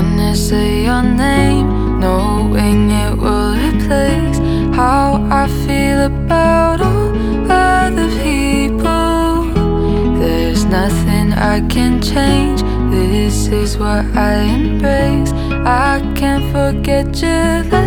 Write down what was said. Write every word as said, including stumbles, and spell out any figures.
wanna say your name, knowing it will replace how I feel about all other people. There's nothing I can change, this is what I embrace. I can't forget you.